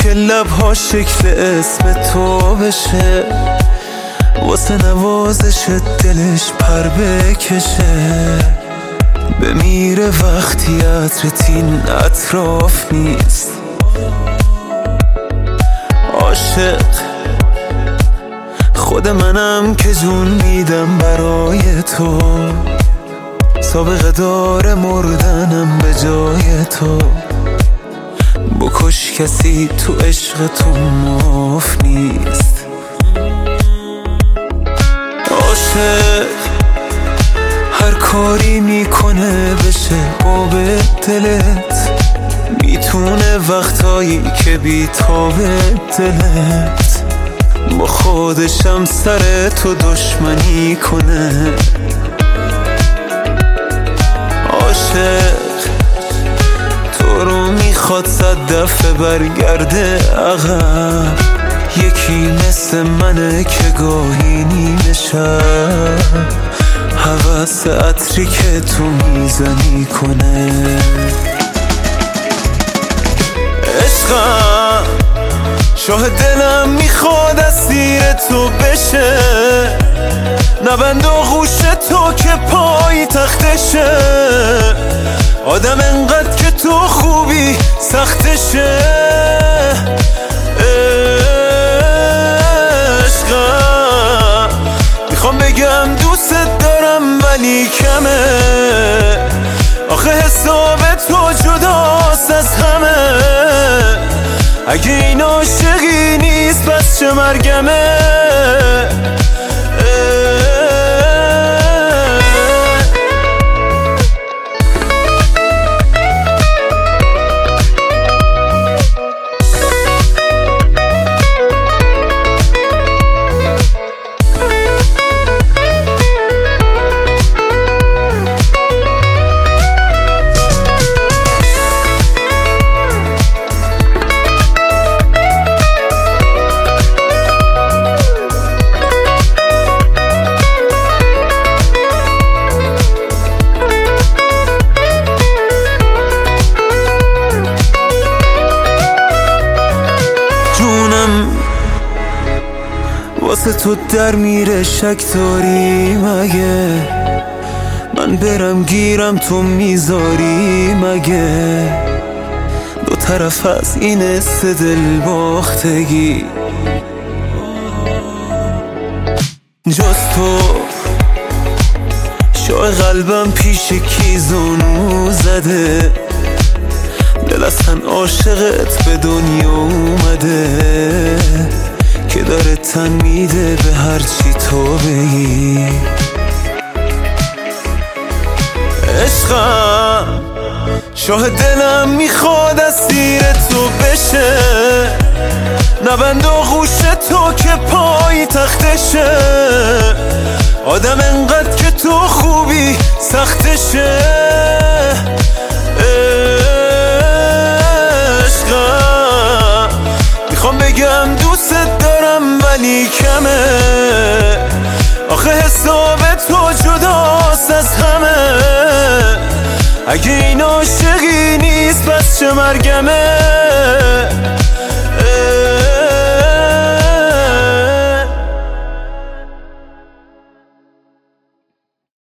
که لبها شکل اسم تو بشه، واسه نوازش دلش پر بکشه. بمیره وقتی عطرت این اطراف نیست. عاشق خود منم که جون میدم برای تو، سابقه داره مردنم به جای تو. بکش کسی تو عشق تو معاف نیست. عاشق هر کاری میکنه بشه باب دلت، میتونه وقتایی که بی‌تاب دلت با خودشم سر تو دشمنی کنه. عاشق تو رو میخواد 100 دفعه برگرده عقب، یکی مثل منه که گاهی نیمه شب هوس عطری که تو میزنی کنه. عشقم شاه دلم میخواد اسیر تو بشه، نبند آغوش تو که پای تختشه. آدم انقدر که تو خوبی سختشه. عشقم میخوام بگم دوست دارم ولی کمه، آخه حساب تو جداست از همه. اگه این عاشقی نیست پس چه مرگمه. واسه تو در میره شک داری مگه؟ من برم گیرم تو میذاری مگه؟ دو طرف از این دل باختگی، جز تو شاه قلبم پیش کی زانو زده. دل اصلا عاشقت به دنیا اومده که داره تن میده به هرچی تو بگی. عشقم شاه دلم میخواد اسیر تو بشه، نبند آغوش تو که پای تختشه. آدم انقدر که تو خوبی سختشه. عشقم میخوام بگم دوست دارم ولی کمه، آخه حساب تو جداست از همه. اگه این عاشقی نیست پس چه مرگمه.